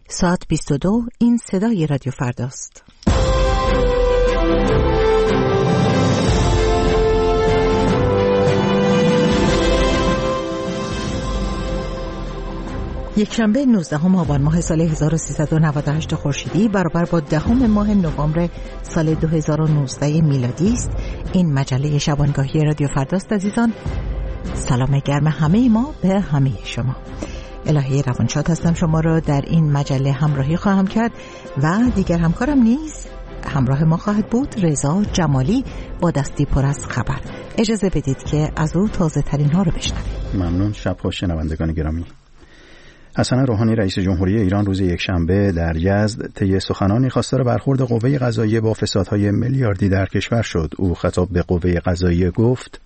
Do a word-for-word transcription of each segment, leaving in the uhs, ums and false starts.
ساعت بیست و دو، این صدای رادیو فرداست. یکشنبه نوزدهم آبان ماه سال هزار و سیصد و نود و هشت خورشیدی برابر با دهم ماه نوامبر سال دو هزار و نوزده میلادی است. این مجله شبانگاهی رادیو فرداست. عزیزان، سلام گرم همه ما به همه شما. الهی روانشاد هستم، شما را در این مجله همراهی خواهم کرد و دیگر همکارم نیز همراه ما خواهد بود، رضا جمالی با دستی پر از خبر. اجازه بدید که از او تازه ترین ها رو بشنویم. ممنون. شب خوش شنوندگان گرامی. حسن روحانی رئیس جمهوری ایران روز یکشنبه در یزد طی سخنانی خواستار برخورد قوه قضاییه با فسادهای میلیاردی در کشور شد. او خطاب به قوه قضاییه گفت: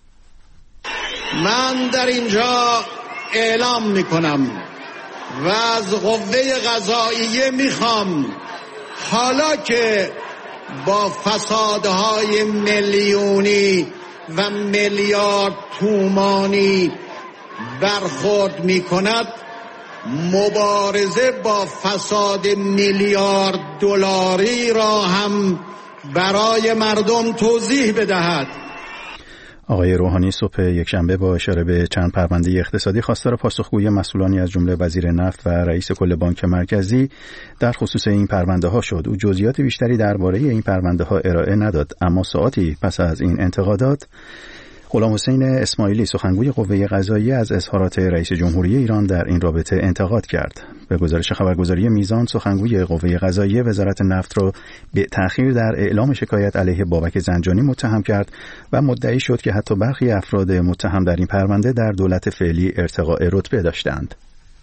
من در اینجا اعلام میکنم و از قوه قضاییه میخوام حالا که با فسادهای میلیونی و میلیارد تومانی برخورد میکند، مبارزه با فساد میلیارد دلاری را هم برای مردم توضیح بدهد. آقای روحانی صبح یکشنبه با اشاره به چند پرونده اقتصادی خواستار پاسخگویی مسئولانی از جمله وزیر نفت و رئیس کل بانک مرکزی در خصوص این پرونده ها شد. او جزئیات بیشتری درباره این پرونده ها ارائه نداد، اما ساعاتی پس از این انتقادات غلام حسین اسماعیلی سخنگوی قوه قضاییه از اظهارات رئیس جمهوری ایران در این رابطه انتقاد کرد. به گزارش خبرگزاری میزان، سخنگوی قوه قضاییه وزارت نفت را به تأخیر در اعلام شکایت علیه بابک زنجانی متهم کرد و مدعی شد که حتی برخی افراد متهم در این پرونده در دولت فعلی ارتقاء رتبه داشتند.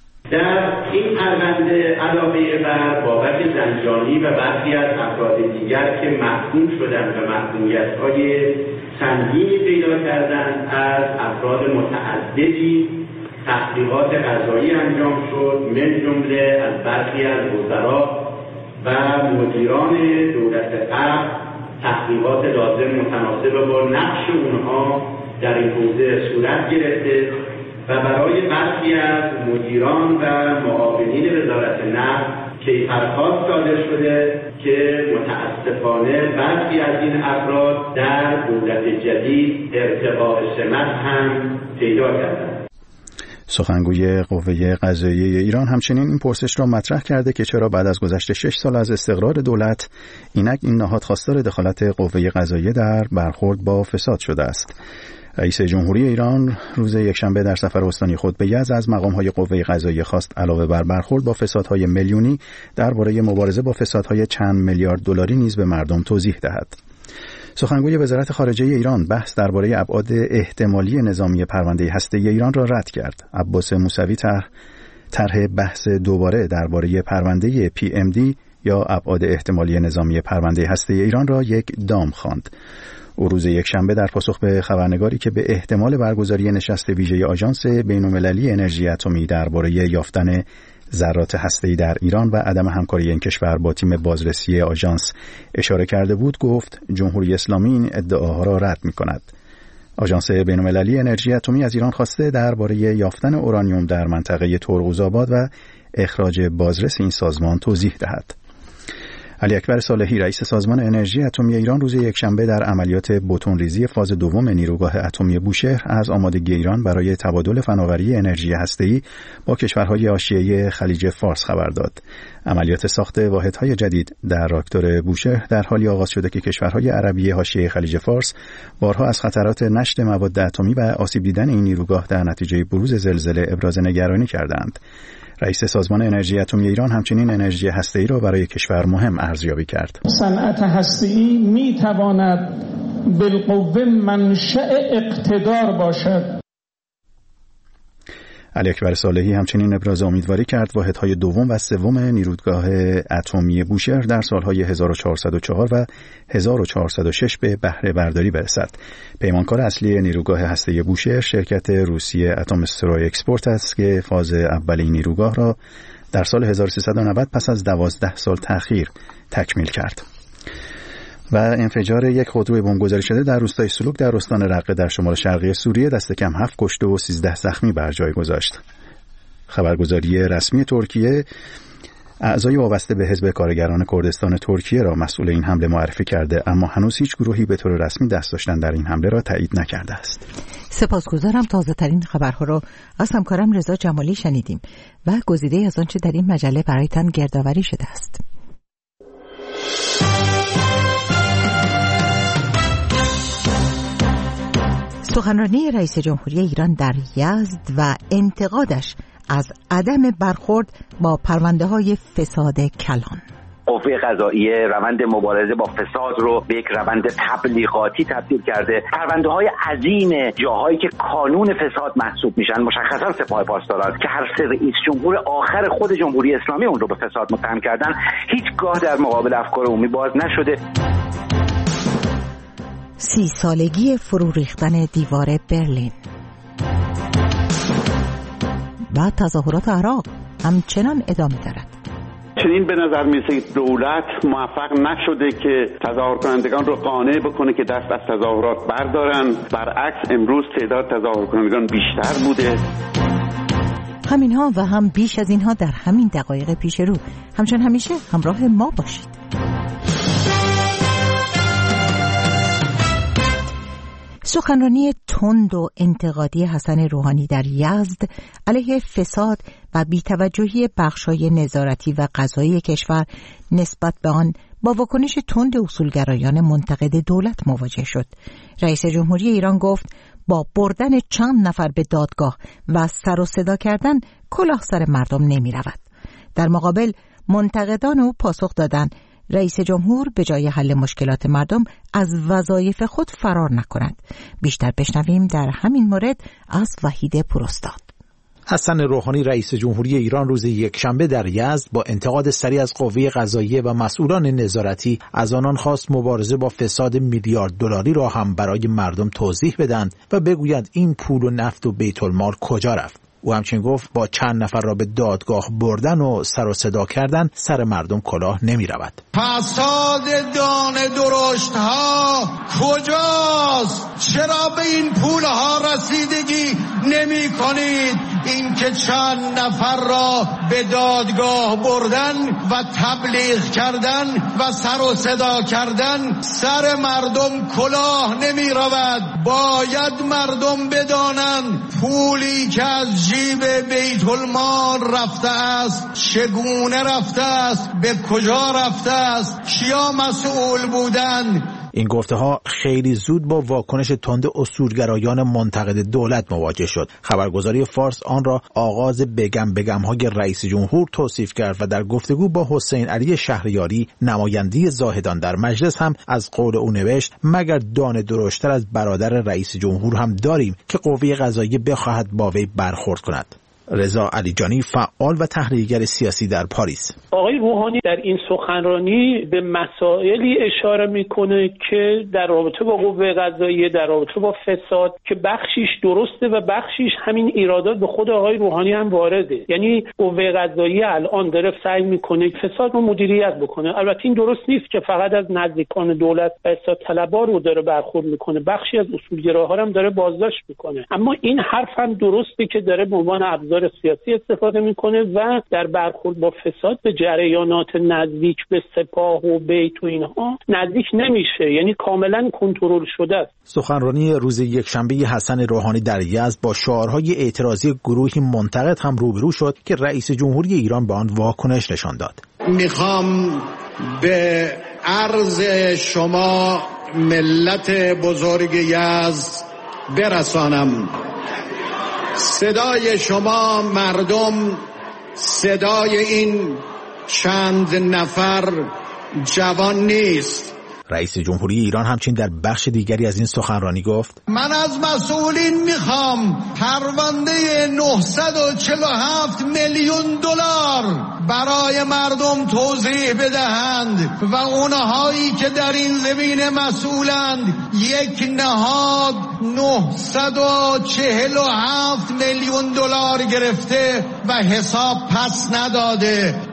در این پرونده علاوه بر بابک زنجانی و برخی از افراد دیگر که محکوم شدند و محکومیت‌های سنگینی پیدا کردند، از افراد متعددی تحقیقات قضایی انجام شد، من جمله از برخی از وزرا و مدیران دولت قبل تحقیقات لازم متناسب با نقش اونها در این حوزه صورت گرفته و برای برخی از مدیران و معاونین وزارت نفت کیفرخواست صادر شده که متاسفانه برخی از این افراد در دولت جدید ارتقاء سمت هم پیدا کردند. سخنگوی قوه قضاییه ایران همچنین این پرسش را مطرح کرده که چرا بعد از گذشت شش سال از استقرار دولت اینک این نهاد خواستار دخالت قوه قضاییه در برخورد با فساد شده است. رئیس جمهوری ایران روز یکشنبه در سفر استانی خود به یزد از مقام‌های قوه قضاییه خواست علاوه بر برخورد با فسادهای میلیونی درباره مبارزه با فسادهای چند میلیارد دلاری نیز به مردم توضیح دهد. سخنگوی وزارت خارجه ایران بحث درباره ابعاد احتمالی نظامی پرونده هسته‌ای ایران را رد کرد. عباس موسوی طرح طرح بحث دوباره درباره پرونده پی ام دی یا ابعاد احتمالی نظامی پرونده هسته‌ای ایران را یک دام خواند. او روز یکشنبه در پاسخ به خبرنگاری که به احتمال برگزاری نشست ویژه آژانس بین‌المللی انرژی اتمی درباره یافتن ذرات هسته‌ای در ایران و عدم همکاری این کشور با تیم بازرسی آژانس اشاره کرده بود، گفت جمهوری اسلامی این ادعاها را رد می‌کند. آژانس بین‌المللی انرژی اتمی از ایران خواسته درباره یافتن اورانیوم در منطقه ترقوزآباد و اخراج بازرس این سازمان توضیح دهد. علی اکبر صالحی رئیس سازمان انرژی اتمی ایران روز یکشنبه در عملیات بتون‌ریزی فاز دوم نیروگاه اتمی بوشهر از آمادگی ایران برای تبادل فناوری انرژی هسته‌ای با کشورهای حاشیه خلیج فارس خبر داد. عملیات ساخت واحدهای جدید در راکتور بوشهر در حالی آغاز شده که کشورهای عربی حاشیه خلیج فارس بارها از خطرات نشت مواد اتمی و آسیب دیدن این نیروگاه در نتیجه بروز زلزله ابراز نگرانی کردند. رئیس سازمان انرژی اتمی ایران همچنین انرژی هسته‌ای را برای کشور مهم ارزیابی کرد. صنعت هسته‌ای می‌تواند بالقوه منشأ اقتدار باشد. علی اکبر صالحی همچنین ابراز امیدواری کرد واحدهای دوم و سوم نیروگاه اتمی بوشهر در سالهای هزار و چهارصد و چهار و هزار و چهارصد و شش به بهره برداری برسد. پیمانکار اصلی نیروگاه هسته‌ای بوشهر شرکت روسیه اتمستروی اکسپورت است که فاز اول این نیروگاه را در سال هزار و سیصد و نود پس از دوازده سال تأخیر تکمیل کرد. و انفجار یک خودروی بمبگذاری شده در روستای سلوک در استان رقه در شمال شرقی سوریه دست کم هفت کشته و سیزده زخمی بر جای گذاشت. خبرگزاری رسمی ترکیه اعضای وابسته به حزب کارگران کردستان ترکیه را مسئول این حمله معرفی کرده، اما هنوز هیچ گروهی به طور رسمی دست داشتن در این حمله را تایید نکرده است. سپاسگزارم. تازه ترین خبرها را از همکارم رضا جمالی شنیدیم و گزیده از آنچه در این مجله برایتان گردآوری شده است. سخنرانی رئیس جمهوری ایران در یزد و انتقادش از عدم برخورد با پرونده‌های فساد کلان. قوه قضاییه روند مبارزه با فساد رو به یک روند تبلیغاتی تبدیل کرده. پرونده‌های عظیم جاهایی که کانون فساد محسوب میشن مشخصا سپاه پاسداران که هر سه رئیس جمهور آخر خود جمهوری اسلامی اون رو به فساد متهم کردن، هیچگاه در مقابل افکار عمومی باز نشده. سی سالگی فرو ریختن دیوار برلین و تظاهرات عراق همچنان ادامه دارد. چنین به نظر میرسه دولت موفق نشده که تظاهر کنندگان رو قانع بکنه که دست از تظاهرات بردارن. برعکس امروز تعداد تظاهر کنندگان بیشتر بوده. همینها و هم بیش از اینها در همین دقایق پیش رو. همچون همیشه همراه ما باشید. سخنرانی تند و انتقادی حسن روحانی در یزد علیه فساد و بی‌توجهی بخش‌های نظارتی و قضایی کشور نسبت به آن با واکنش تند اصولگرایان منتقد دولت مواجه شد. رئیس جمهوری ایران گفت با بردن چند نفر به دادگاه و سر و صدا کردن کلاه سر مردم نمی رود. در مقابل منتقدان او پاسخ دادند رئیس جمهور به جای حل مشکلات مردم از وظایف خود فرار نکند. بیشتر بشنویم در همین مورد از وحید پوراستاد. حسن روحانی رئیس جمهوری ایران روز یکشنبه در یزد با انتقاد سریع از قوه قضاییه و مسئولان نظارتی از آنان خواست مبارزه با فساد میلیارد دلاری را هم برای مردم توضیح بدند و بگویند این پول و نفت و بیت المال کجا رفت. او همچنین گفت با چند نفر را به دادگاه بردن و سر و صدا کردن سر مردم کلاه نمی رود. فساد دانه درشت ها کجاست؟ چرا به این پول ها رسیدگی نمی کنید؟ این که چند نفر را به دادگاه بردن و تبلیغ کردن و سر و صدا کردن سر مردم کلاه نمی رود. باید مردم بدانند پولی که از جیب بیت المال رفته است چگونه رفته است، به کجا رفته است، کیا مسئول بودند. این گفته ها خیلی زود با واکنش تند اصولگرایان منتقد دولت مواجه شد. خبرگزاری فارس آن را آغاز بگم بگم های رئیس جمهور توصیف کرد و در گفتگو با حسین علی شهریاری نماینده زاهدان در مجلس هم از قول او نوشت مگر دانه درشتر از برادر رئیس جمهور هم داریم که قوه قضاییه بخواهد با وی برخورد کند. رضا علیجانی فعال و تحلیلگر سیاسی در پاریس: آقای روحانی در این سخنرانی به مسائلی اشاره میکنه که در رابطه با قوه قضاییه، در رابطه با فساد، که بخشیش درسته و بخشیش همین ایرادات به خود آقای روحانی هم وارده. یعنی قوه قضاییه الان داره سعی میکنه فساد رو مدیریت بکنه. البته این درست نیست که فقط از نزدیکان دولت و اصلاح طلبا رو داره برخورد میکنه، بخشی از اصولگراها هم داره بازداشت میکنه. اما این حرف هم درسته که داره به عنوان ابزار سیاسی استفاده میکنه و در برخورد با فساد به جریانات نزدیک به سپاه و بیت و اینها نزدیک نمیشه، یعنی کاملا کنترل شده است. سخنرانی روز یکشنبه حسن روحانی در یزد با شعارهای اعتراضی گروهی منتقد هم روبرو شد که رئیس جمهوری ایران به آن واکنش نشان داد. میخوام به عرض شما ملت بزرگ یزد برسانم صدای شما مردم، صدای این چند نفر جوان نیست. رئیس جمهوری ایران همچنین در بخش دیگری از این سخنرانی گفت من از مسئولین میخوام پرونده نهصد و چهل و هفت میلیون دلار برای مردم توضیح بدهند و اونهایی که در این زمینه مسئولند یک نهاد نهصد و چهل و هفت میلیون دلار گرفته و حساب پس نداده.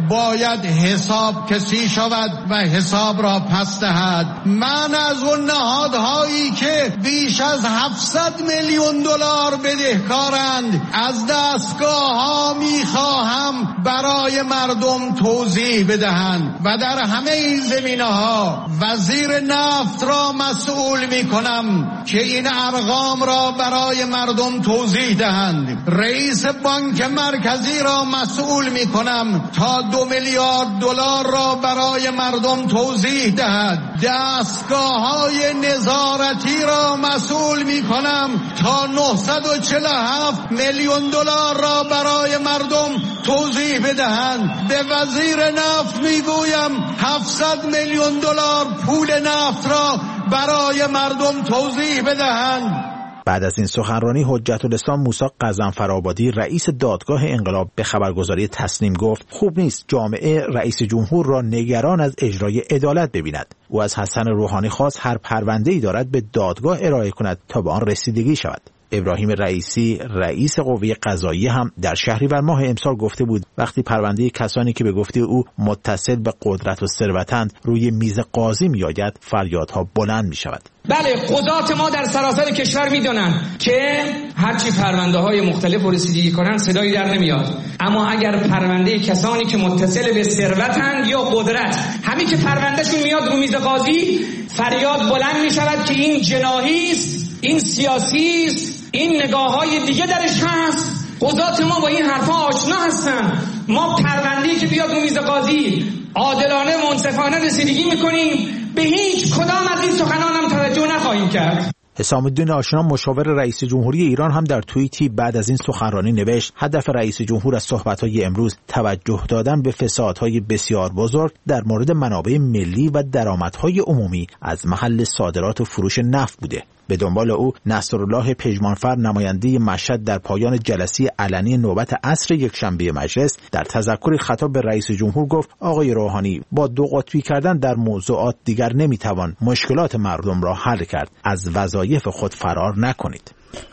باید حساب کسی شود و حساب را پس دهد. من از اون نهادهایی که بیش از هفتصد میلیون دلار بدهکارند از دستگاه ها میخواهم برای مردم توضیح بدهند و در همه این زمینه ها وزیر نفت را مسئول میکنم که این ارقام را برای مردم توضیح دهند. رئیس بانک مرکزی را مسئول میکنم تا دو میلیارد دلار را برای مردم توضیح دهد. دستگاه های نظارتی را مسئول میکنم تا نهصد و چهل و هفت میلیون دلار را برای مردم توضیح بدهند. به وزیر نفت میگویم هفتصد میلیون دلار پول نفت را برای مردم توضیح بدهند. بعد از این سخنرانی حجت الاسلام موسی غضنفرآبادی رئیس دادگاه انقلاب به خبرگزاری تسنیم گفت خوب نیست جامعه رئیس جمهور را نگران از اجرای عدالت ببیند. او از حسن روحانی خواست هر پرونده‌ای دارد به دادگاه ارائه کند تا به آن رسیدگی شود. ابراهیم رئیسی رئیس قوه قضاییه هم در شهریور ماه امسال گفته بود وقتی پرونده کسانی که به گفته او متصل به قدرت و ثروتند روی میز قاضی میآید فریادها بلند می شود. بله، قضات ما در سراسر کشور میدونن که هرچی پرونده های مختلف رو رسیدگی کنن صدایی در نمیاد، اما اگر پرونده کسانی که متصل به ثروتند یا قدرت همین که پروندهشون میاد رو میز قاضی فریاد بلند می شود که این جناحی است، این سیاسی است، این نگاه های دیگه درش هست. قضات ما با این حرفا آشنا هستن. ما پرونده‌ای که بیاد رو میز قاضی عادلانه منصفانه رسیدگی میکنیم، به هیچ کدام از این سخنان هم توجه نخواهیم کرد. حسام الدین آشنا مشاور رئیس جمهوری ایران هم در توییتی بعد از این سخنرانی نوشت هدف رئیس جمهور از صحبت‌های امروز توجه دادن به فسادهای بسیار بزرگ در مورد منابع ملی و درآمدهای عمومی از محل صادرات و فروش نفت بوده. به دنبال او نصرالله پژمانفر نماینده مشهد در پایان جلسه علنی نوبت عصر یکشنبه مجلس در تذکری خطاب به رئیس جمهور گفت آقای روحانی با دو قطبی کردن در موضوعات دیگر نمیتوان مشکلات مردم را حل کرد. از وظایف خود فرار نکنید.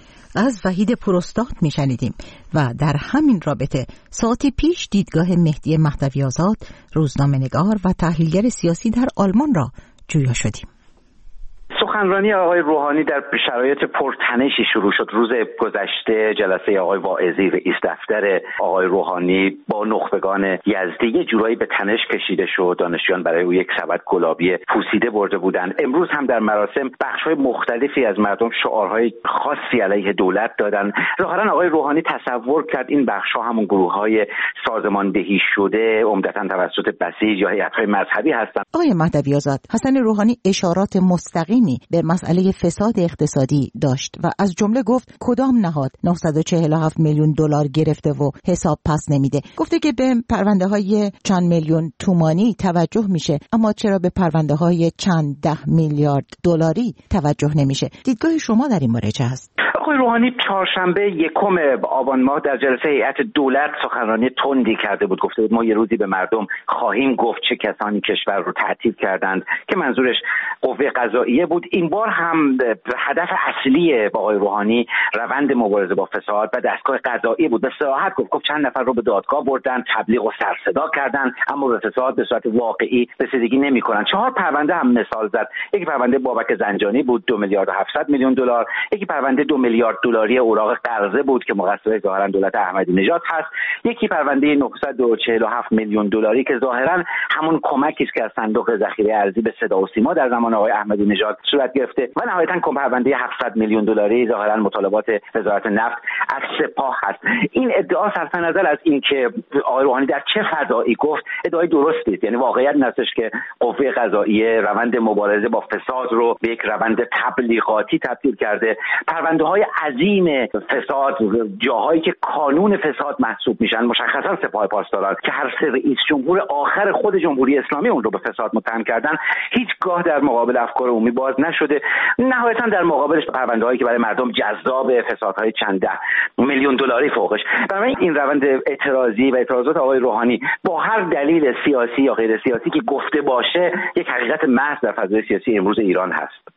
از وحید پروستاد میشنیدیم و در همین رابطه ساعتی پیش دیدگاه مهدی مهدوی آزاد روزنامه‌نگار و تحلیلگر سیاسی در آلمان را جویا شدیم. سخنرانی آقای روحانی در شرایط پرتنشی شروع شد. روز گذشته جلسه آقای واعظی رئیس دفتر آقای روحانی با نخبگان یزدی یه جورایی به تنش کشیده شد. دانشجویان برای او یک سبد گلابی پوسیده برده بودند. امروز هم در مراسم بخش‌های مختلفی از مردم شعارهای خاصی علیه دولت دادند. ظاهراً آقای روحانی تصور کرد این بخش‌ها همون گروه‌های سازماندهی شده عمدتاً توسط بسیج یا هیئت‌های مذهبی هستند. آقای مهدوی آزاد، حسن روحانی اشارات مستقیمی به مسئله فساد اقتصادی داشت و از جمله گفت کدام نهاد نهصد و چهل و هفت میلیون دلار گرفته و حساب پس نمیده. گفته که به پرونده های چند میلیون تومانی توجه میشه اما چرا به پرونده های چند ده میلیارد دلاری توجه نمیشه؟ دیدگاه شما در این مورد چه است؟ آقای روحانی چهارشنبه یکم آبان ماه در جلسه هیئت دولت سخنرانی تندی کرده بود. گفته بود ما یه روزی به مردم خواهیم گفت چه کسانی کشور رو تعطیل کردند که منظورش قوه قضاییه بود. این بار هم هدف اصلی آقای روحانی روند مبارزه با فساد و دستگاه قضایی بود. به صراحت گفت گفت چند نفر رو به دادگاه بردن، تبلیغ و سر صدا کردن اما به فساد به صورت واقعی رسیدگی نمی‌کنن. چهار پرونده هم مثال زد. یکی پرونده بابک زنجانی بود دو میلیارد و هفتصد میلیون دلار، یکی پرونده دو میلیارد دلاری اوراق قرضه بود که مقصر ظاهرا دولت احمدی نژاد هست، یکی پرونده نهصد و چهل و هفت میلیون دلاری که ظاهرا همون کمکی است که از صندوق ذخیره ارزی به صدا و سیما در زمان آقای احمدی نژاد صورت گرفته و نهایتاً پرونده هفتصد میلیون دلاری ظاهرا مطالبات وزارت نفت از سپاه هست. این ادعا صرف نظر از اینکه آقای روحانی در چه فضایی گفت ادعای درستی است. یعنی واقعیت هستش که قوه قضاییه روند مبارزه با فساد رو به یک روند تبلیغاتی تبدیل کرده. پرونده‌های عظیم فساد، جاهایی که کانون فساد محسوب میشن، مشخصا سپاه پاسداران که هر سه رئیس جمهور آخر خود جمهوری اسلامی اون رو به فساد متهم کردن، هیچگاه در مقابل افکار عمومی باز نشده. نهایتاً در مقابلش پرونده‌هایی که برای مردم جذاب فسادهای چند ده میلیون دلاری فوقش. برای این روند اعتراضی و اعتراضات آقای روحانی با هر دلیل سیاسی یا غیر سیاسی که گفته باشه یک حقیقت محض در فضای سیاسی امروز ایران هست.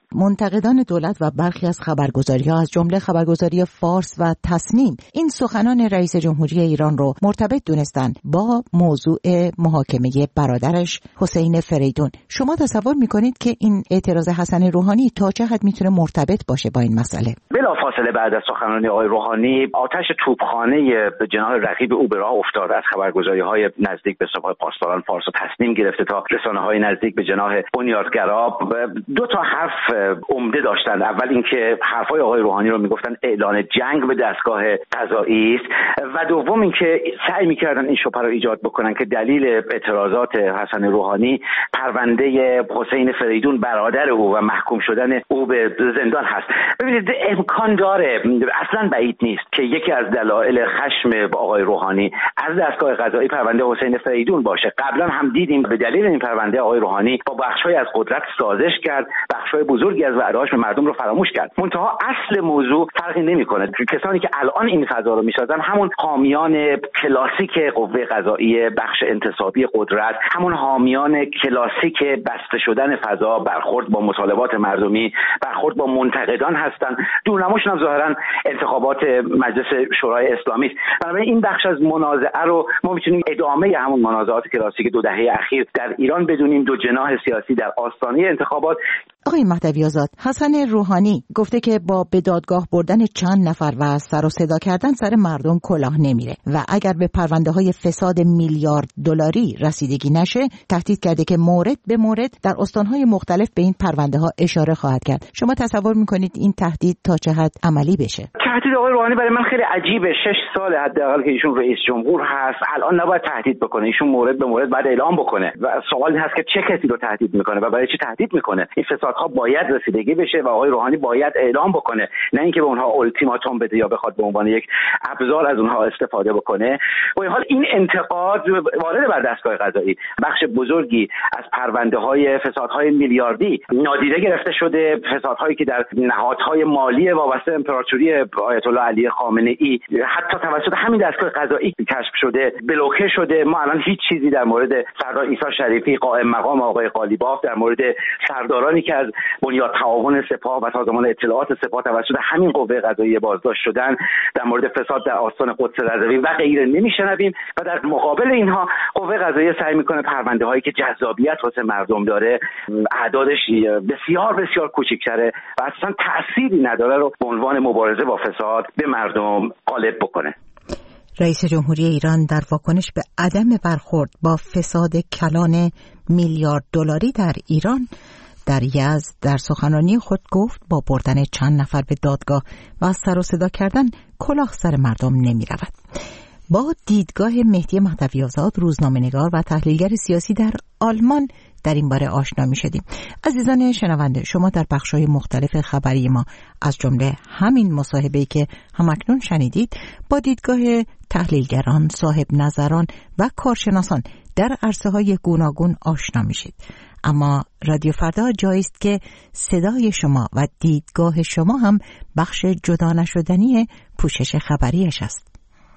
منتقدان دولت و برخی از خبرگزاری‌ها از جمله خبرگزاری فارس و تصنیم این سخنان رئیس جمهوری ایران رو مرتبط دونستن با موضوع محاکمه برادرش حسین فریدون. شما تصور میکنید که این اعتراض حسن روحانی تا چه حد میتونه مرتبط باشه با این مسئله؟ بلافاصله بعد از سخنرانی آقای روحانی آتش توپخانه به جناح رقیب او به راه افتاد. از خبرگزاری‌های نزدیک به سپاه پاسداران فارس و تصنیم گرفته تا رسانه‌های نزدیک به جناح بنیادگرا دو تا حرف عمده داشتند. اول اینکه حرفای آقای روحانی رو میگفتن اعلان جنگ به دستگاه قضایی است و دوم اینکه سعی می‌کردن این شبهه رو ایجاد بکنن که دلیل اعتراضات حسن روحانی پرونده حسین فریدون برادر او و محکوم شدن او به زندان هست. ببینید امکان داره، اصلا بعید نیست که یکی از دلایل خشم با آقای روحانی از دستگاه قضایی پرونده حسین فریدون باشه. قبلا هم دیدیم به دلیل این پرونده آقای روحانی با بخش‌های از قدرت سازش کرد، بخش‌های بزرگی از وعده‌هاش به مردم رو فراموش کرد. منتها اصل موضوع فرقی نمی‌کنه. کسانی که الان این فضا رو می‌سازن همون حامیان کلاسیک قوه قضاییه، بخش انتصابی قدرت، همون حامیان کلاسیک بسته شدن فضا، برخورد با مطالبات مردمی، برخورد با منتقدان هستن. دورنماشون هم ظاهرا انتخابات مجلس شورای اسلامی است. بنابراین این بخش از منازعه رو ما می‌تونیم ادامه همون منازعات کلاسیک دو دهه اخیر در ایران بدونیم. دو جناح سیاسی در آستانه انتخابات. آقای مهدوی آزاد، حسن روحانی گفته که با به دادگاه بردن چند نفر و سر و صدا کردن سر مردم کلاه نمیره و اگر به پرونده های فساد میلیارد دلاری رسیدگی نشه تهدید کرده که مورد به مورد در استانهای مختلف به این پرونده ها اشاره خواهد کرد. شما تصور میکنید این تهدید تا چه حد عملی بشه؟ تهدید آقای روحانی برای من خیلی عجیبه. شش سال حداقل که ایشون رئیس جمهور هست، الان نباید تهدید بکنه. ایشون مورد به مورد بعد اعلام بکنه و سوال این هست که چه کسی رو تهدید میکنه و برای چی تهدید میکنه. این فسادها باید رسیدگی بشه و آقای روحانی باید اعلام بکنه، نه اینکه به اونها التیماتوم بده یا بخواد به عنوان یک ابزار از اونها استفاده بکنه. با این حال این انتقاد وارد بر دستگاه قضایی بخش بزرگی از پرونده‌های فسادهای میلیاردی نادیده گرفته شده، فسادهایی که در نهادهای مالی وابسته امپراتوری آیت الله علی خامنه‌ای حتی توسط همین دستگاه قضایی کشف شده، بلوکه شده. ما الان هیچ چیزی در مورد سردار عیسی شریفی قائم مقام آقای قالیباف، در مورد سردارانی که از بنیاد تعاون سپاه و سازمان اطلاعات سپاه توسط همین قوه قضاییه بازداشت شدن، در مورد فساد در آستان قدس رضوی و غیره نمیشنویم و در مقابل اینها قوه قضاییه سعی میکنه پرونده هایی که جذابیت واسه مردم داره، اعدادش بسیار بسیار کوچکتره و اصلا تأثیری نداره رو به عنوان مبارزه با فساد به مردم غالب بکنه. رئیس جمهوری ایران در واکنش به عدم برخورد با فساد کلان میلیارد دلاری در ایران در یزد در سخنرانی خود گفت با بردن چند نفر به دادگاه و از سر و صدا کردن کلاه سر مردم نمی رود. با دیدگاه مهدی مهدوی آزاد، روزنامه‌نگار و تحلیلگر سیاسی در آلمان در این باره آشنا می شدیم. عزیزان شنونده، شما در بخش‌های مختلف خبری ما از جمله همین مصاحبه‌ای که همکنون شنیدید با دیدگاه تحلیلگران، صاحب نظران و کارشناسان در عرصه‌های گوناگون آشنا میشید. اما رادیو فردا جایی است که صدای شما و دیدگاه شما هم بخش جدا نشدنی پوشش خبریش است.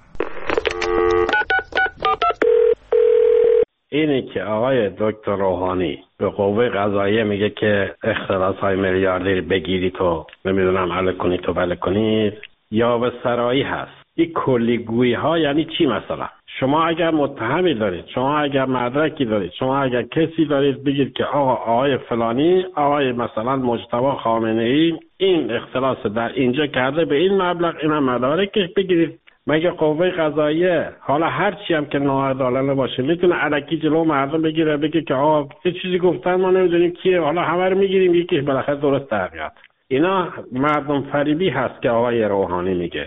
اینی که آقای دکتر روحانی به قوه قضاییه میگه که اختلاس‌های میلیاردی بگیرید و نمیدونم حل کنید تو بله کنید یا به سرایی هست. این کلیگویی ها یعنی چی؟ مثلا شما اگر متهمی دارید، شما اگر مدرکی دارید، شما اگر کسی دارید بگید که آقا آقای فلانی، آقای مثلا مجتبی خامنه‌ای این اختلاس در اینجا کرده به این مبلغ، اینا مدارکش بگیرید. مگه قوه قضاییه حالا هر چی هم که ناعادلانه باشه میتونه الکی جلو مردم بگیره بگه که آقا یه چیزی گفتن ما نمیدونیم کیه، حالا همه رو میگیریم یکیش بالاخره درست در میاد. اینا مردم فریبی هست که آقای روحانی میگه.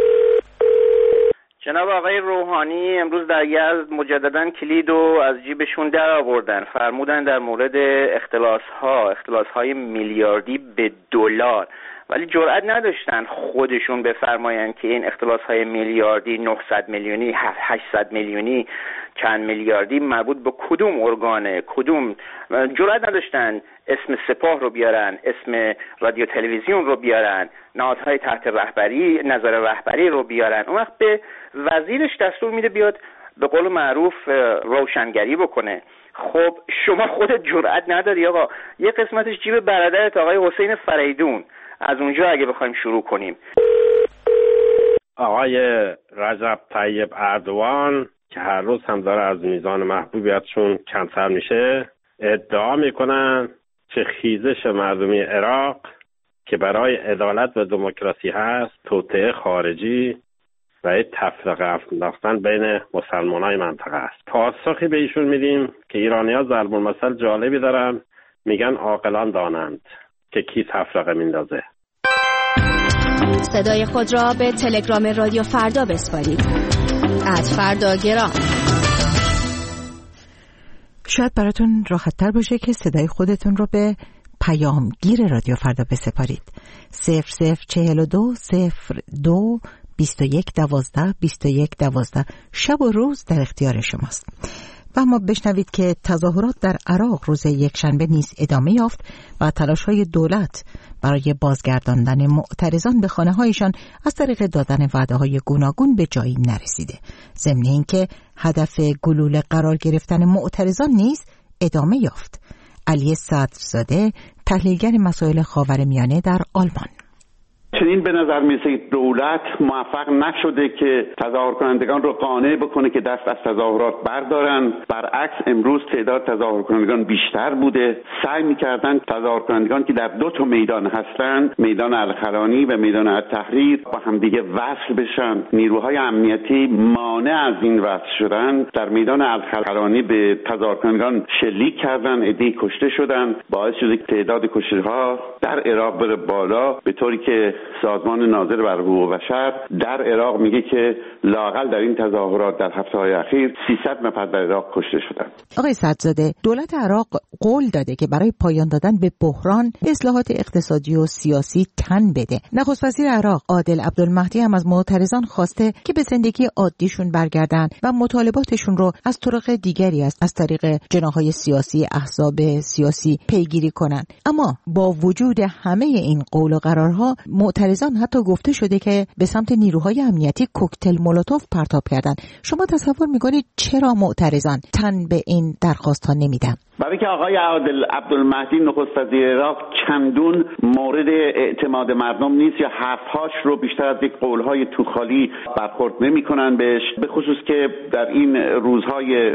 جناب آقای روحانی امروز در یزد مجددا کلید رو از جیبشون در آوردن، فرمودن در مورد اختلاس ها اختلاس های میلیاردی به دلار، ولی جرئت نداشتن خودشون بفرمایند که این اختلاس های میلیاردی نهصد میلیونی هشتصد میلیونی چند میلیاردی مربوط به کدوم ارگانه، کدوم. جرئت نداشتن اسم سپاه رو بیارن، اسم رادیو تلویزیون رو بیارن، نهادهای تحت رهبری نظر رهبری رو بیارن. اون وقت به وزیرش دستور میده بیاد به قول معروف روشنگری بکنه. خب شما خودت جرئت نداری آقا، یه قسمتش جیب برادرت آقای حسین فریدون، از اونجا اگه بخوایم شروع کنیم. آقای رجب طیب اردوان که هر روز هم داره از میزان محبوبیتشون کمتر میشه، ادعا میکنن که خیزش مردمی عراق که برای عدالت و دموکراسی هست توطئه خارجی و یک تفرقه انداختن بین مسلمانای منطقه است. پاسخی به ایشون میدیم که ایرانی‌ها ضرب المثل جالبی دارن، میگن عاقلان دانند که کی تفرقه میندازه. صدای خود را به تلگرام رادیو فردا بسپارید. از فردا گرام. شاید براتون راحت‌تر باشه که صدای خودتون رو به پیامگیر رادیو فردا بسپارید. صفر صفر چهل و دو صفر دو بیست و یک دوازده بیست و یک دوازده شب و روز در اختیار شماست. و ما بشنوید که تظاهرات در عراق روز یکشنبه نیز ادامه یافت و تلاش‌های دولت برای بازگرداندن معترضان به خانه‌هایشان از طریق دادن وعده‌های گوناگون به جایی نرسیده. ضمن اینکه هدف گلوله قرار گرفتن معترضان نیز ادامه یافت. علی صدرزاده، تحلیلگر مسائل خاورمیانه در آلمان: چنین به نظر میرسه دولت موفق نشده که تظاهر کنندگان رو قانع بکنه که دست از تظاهرات بردارن. برعکس امروز تعداد تظاهر کنندگان بیشتر بوده. سعی میکردن تظاهر کنندگان که در دو تا میدان هستن، میدان الخرانی و میدان التحریر، با همدیگه وصل بشن. نیروهای امنیتی مانع از این وصل شدن. در میدان الخرانی به تظاهر کنندگان شلیک کردن، عده‌ای کشته شدن، باعث شده که تعداد کشته‌ها در عراق بره بالا، به طوری که سازمان ناظر بر حقوق بشر در عراق میگه که لااقل در این تظاهرات در هفته‌های اخیر سیصد نفر در عراق کشته شدند. آقای صدرزاده، دولت عراق قول داده که برای پایان دادن به بحران به اصلاحات اقتصادی و سیاسی تن بده. نخست وزیر عراق عادل عبدالمهدی هم از معترضان خواسته که به زندگی عادیشون برگردن و مطالباتشون رو از طرق دیگری است از طریق جناح‌های سیاسی، احزاب سیاسی پیگیری کنن. اما با وجود همه این قول و قرارها، معترضان حتی گفته شده که به سمت نیروهای امنیتی کوکتل مولوتوف پرتاب کردن. شما تصور میکنید چرا معترضان تن به این درخواست ها نمیدن؟ برای که آقای عادل عبدالمهدی نخست وزیر عراق چندون مورد اعتماد مردم نیست یا حرفهاش رو بیشتر از یک قولهای توخالی برخورد نمی‌کنن بهش، به خصوص که در این روزهای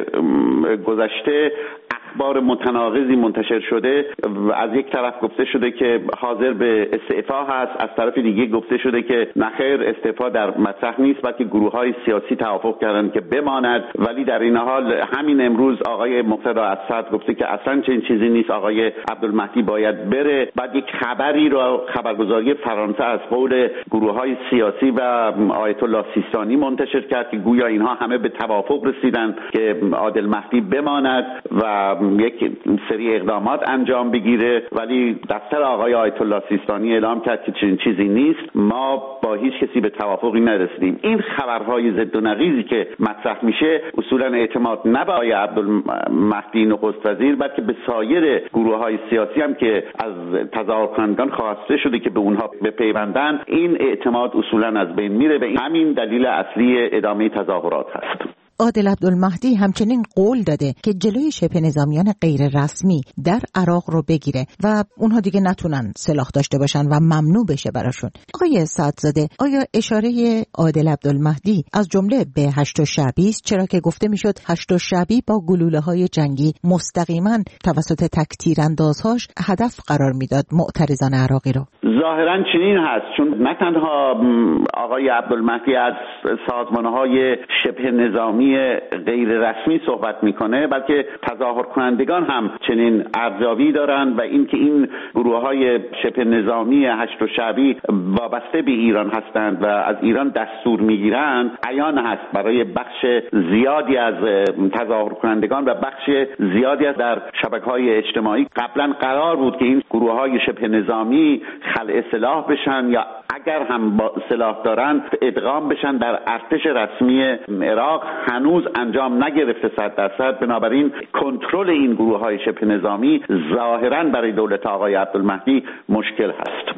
گذشته اخبار متناقضی منتشر شده. از یک طرف گفته شده که حاضر به استعفا هست، از طرف دیگه گفته شده که نخیر استعفا در مطرح نیست، بلکه گروه‌های سیاسی توافق کردن که بماند. ولی در این حال همین امروز آقای مقتدا اسد گفته که اصلا چنین چیزی نیست، آقای عبدالمهدی باید بره. بعد یک خبری رو خبرگزاری فرانسه از قول گروه‌های سیاسی و آیت الله سیستانی منتشر کرد که گویا اینها همه به توافق رسیدن که عادل بماند و یک سری اقدامات انجام بگیره. ولی دفتر آقای آیت الله سیستانی اعلام کرد که چنین چیزی نیست، ما با هیچ کسی به توافقی نرسیدیم. این خبرهای ضد و نقیضی که مطرح میشه اصولا اعتماد نه به آقای عبدالمهدی نخست وزیر، بلکه به سایر گروه‌های سیاسی هم که از تظاهر کنندگان خواسته شده که به اونها بپیوندن، این اعتماد اصولا از بین میره و همین دلیل اصلی ادامه تظاهرات هست. عادل عبدالمهدی همچنین قول داده که جلوی شبه نظامیان غیر رسمی در عراق رو بگیره و اونها دیگه نتونن سلاح داشته باشن و ممنوع بشه براشون. آقای صدرزاده، آیا اشاره عادل عبدالمهدی از جمله به هشت شعبی است؟ چرا که گفته میشد هشت شعبی با گلوله‌های جنگی مستقیما توسط تکتیر اندازهاش هدف قرار میداد معترضان عراقی رو. ظاهرا چنین هست، چون نه تنها آقای عبدالمهدی از سازمان‌های شبه نظامی غیر رسمی صحبت میکنه، بلکه تظاهر کنندگان هم چنین ارزیابی دارن و اینکه این گروه‌های شبه نظامی هشت شعبی وابسته به ایران هستند و از ایران دستور میگیرند عیان هست برای بخش زیادی از تظاهر کنندگان و بخش زیادی از در شبکه‌های اجتماعی. قبلا قرار بود که این گروه‌های شبه نظامی خلع سلاح بشن یا اگر هم با سلاح دارن ادغام بشن در ارتش رسمی عراق. هنوز انجام نگرفته صد درصد. بنابراین کنترل این گروه‌های شبه نظامی ظاهراً برای دولت آقای عبدالمهدی مشکل هست.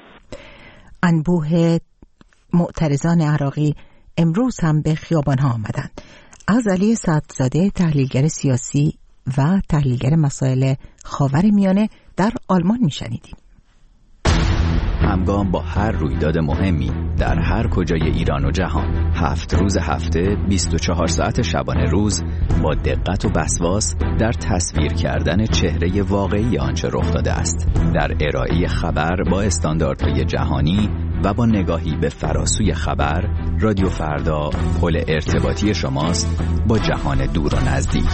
انبوه معترضان عراقی امروز هم به خیابان‌ها آمدند. از علی صدرزاده، تحلیلگر سیاسی و تحلیلگر مسائل خاورمیانه در آلمان میشنیدیم. همگام با هر رویداد مهمی در هر کجای ایران و جهان، هفت روز هفته، بیست و چهار ساعت شبانه روز، با دقت و وسواس در تصویر کردن چهره واقعی آنچه رخ داده است، در ارائه خبر با استانداردهای جهانی و با نگاهی به فراسوی خبر، رادیو فردا پل ارتباطی شماست با جهان دور و نزدیک.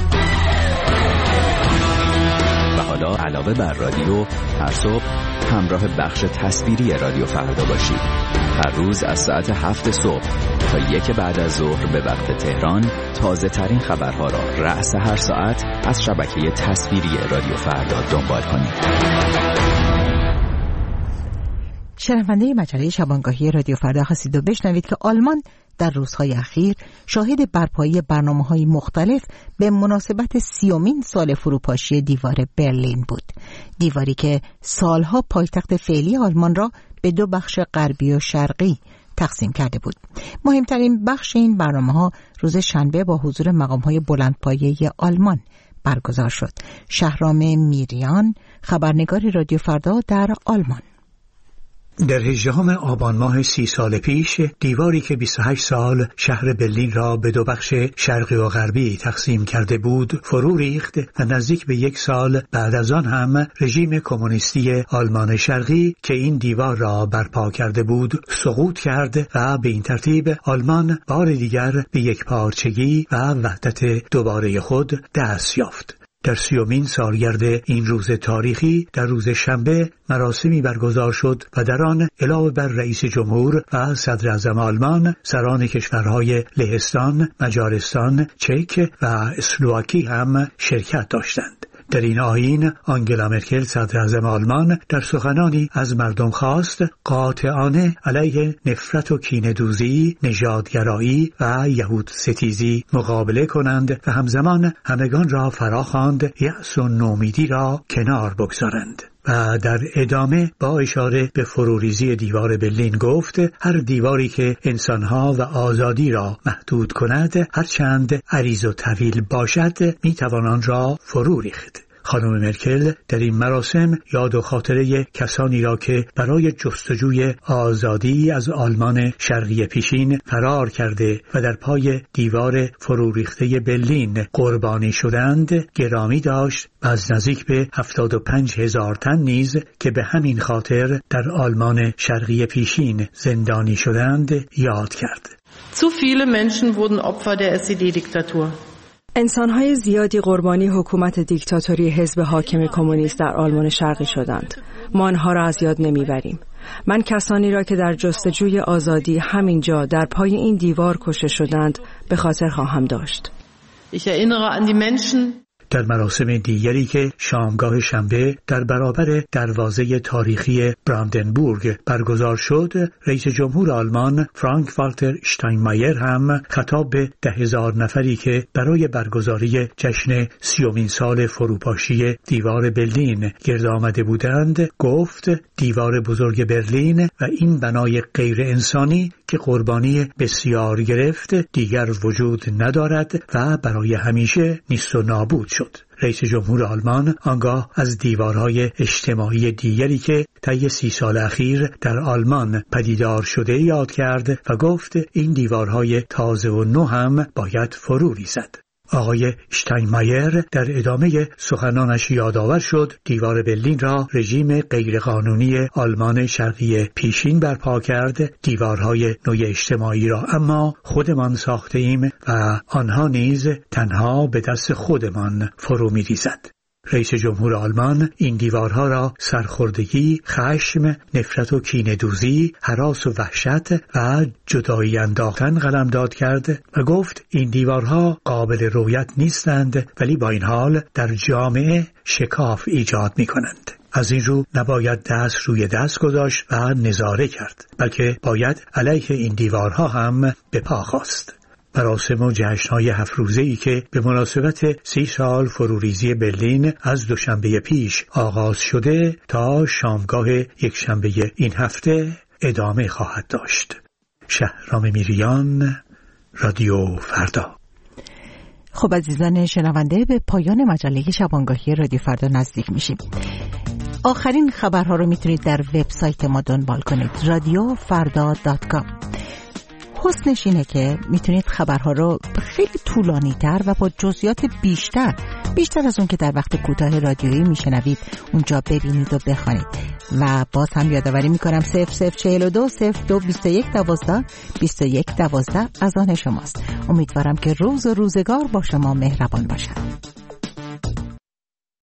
و حالا علاوه بر رادیو، هر صبح همراه بخش تصویری رادیو فردا باشید. هر روز از ساعت هفت صبح تا یک بعد از ظهر به وقت تهران، تازه ترین خبرها را رأس هر ساعت از شبکه تصویری رادیو فردا دنبال کنید. شنونده مجله شبانگاهی رادیو فردا هستید و بشنوید که آلمان در روزهای اخیر شاهد برپایی برنامه‌های مختلف به مناسبت سیومین سال فروپاشی دیوار برلین بود. دیواری که سالها پایتخت فعلی آلمان را به دو بخش غربی و شرقی تقسیم کرده بود. مهمترین بخش این برنامه‌ها روز شنبه با حضور مقام‌های بلندپایه آلمان برگزار شد. شهرام میریان، خبرنگار رادیو فردا در آلمان. در هجدهم آبان ماه سی سال پیش، دیواری که بیست و هشت سال شهر برلین را به دو بخش شرقی و غربی تقسیم کرده بود فرو ریخت و نزدیک به یک سال بعد از آن هم رژیم کمونیستی آلمان شرقی که این دیوار را برپا کرده بود سقوط کرد و به این ترتیب آلمان بار دیگر به یک پارچگی و وحدت دوباره خود دست یافت. در سیومین سالگرد این روز تاریخی در روز شنبه مراسمی برگزار شد و در آن علاوه بر رئیس جمهور و صدر اعظم آلمان، سران کشورهای لهستان، مجارستان، چک و اسلواکی هم شرکت داشتند. در این آیین آنگلا مرکل صدر اعظم آلمان در سخنانی از مردم خواست قاطعانه علیه نفرت و کینه‌دوزی، نژادگرایی و یهود ستیزی مقابله کنند و همزمان همگان را فراخواند یأس و نومیدی را کنار بگذارند. و در ادامه با اشاره به فروریزی دیوار برلین گفت هر دیواری که انسانها و آزادی را محدود کند، هرچند عریض و طویل باشد، میتوان آن را فرو ریخت. خانم مرکل در این مراسم یاد و خاطره کسانی را که برای جستجوی آزادی از آلمان شرقی پیشین فرار کرده و در پای دیوار فرو ریخته برلین قربانی شدند گرامی داشت و از نزدیک به هفتاد و پنج هزار تن نیز که به همین خاطر در آلمان شرقی پیشین زندانی شدند یاد کرد. Zu viele Menschen wurden Opfer der اس ای دی-Diktatur. انسان‌های زیادی قربانی حکومت دیکتاتوری حزب حاکم کمونیست در آلمان شرقی شدند. ما آنها را از یاد نمیبریم. من کسانی را که در جستجوی آزادی همینجا در پای این دیوار کشته شدند به خاطر خواهم داشت. Ich erinnere an die Menschen. در مراسم دیگری که شامگاه شنبه در برابر دروازه تاریخی براندنبورگ برگزار شد، رئیس جمهور آلمان فرانک والتر اشتاینمایر هم خطاب به ده هزار نفری که برای برگزاری جشن سیومین سال فروپاشی دیوار برلین گرد آمده بودند گفت دیوار بزرگ برلین و این بنای غیر انسانی که قربانی بسیار گرفت دیگر وجود ندارد و برای همیشه نیست و نابود شد. رئیس جمهور آلمان آنگاه از دیوارهای اجتماعی دیگری که طی سی سال اخیر در آلمان پدیدار شده یاد کرد و گفت این دیوارهای تازه و نو هم باید فرو ریزد. آقای اشتاینمایر در ادامه سخنانش یادآور شد دیوار برلین را رژیم غیرقانونی آلمان شرقی پیشین برپا کرد، دیوارهای نوع اجتماعی را اما خودمان ساخته ایم و آنها نیز تنها به دست خودمان فرو می ریزد. رئیس جمهور آلمان این دیوارها را سرخوردگی، خشم، نفرت و کینه‌دوزی، هراس و وحشت و جدایی انداختن قلمداد کرد و گفت این دیوارها قابل رویت نیستند ولی با این حال در جامعه شکاف ایجاد می کنند. از این رو نباید دست روی دست گذاشت و نظاره کرد، بلکه باید علیه این دیوارها هم به پا خواست. مراسم و جشن‌های هفت روزه‌ای که به مناسبت سی سال فروریزی برلین از دوشنبه پیش آغاز شده تا شامگاه یکشنبه این هفته ادامه خواهد داشت. شهرام میریان، رادیو فردا. خب عزیزان شنونده، به پایان مجله شبانگاهی رادیو فردا نزدیک میشیم. آخرین خبرها رو میتونید در وبسایت ما دنبال کنید، رادیو فردا دات کام. حسنش اینه که میتونید خبرها رو خیلی طولانی تر و با جزئیات بیشتر بیشتر از اون که در وقت کوتاه رادیویی میشنوید اونجا ببینید و بخوانید. و باز هم یادآوری میکنم صفر صفر چهل و دو صفر دو بیست و یک دوازده بیست و یک دوازده از آن شماست. امیدوارم که روز و روزگار با شما مهربان باشد.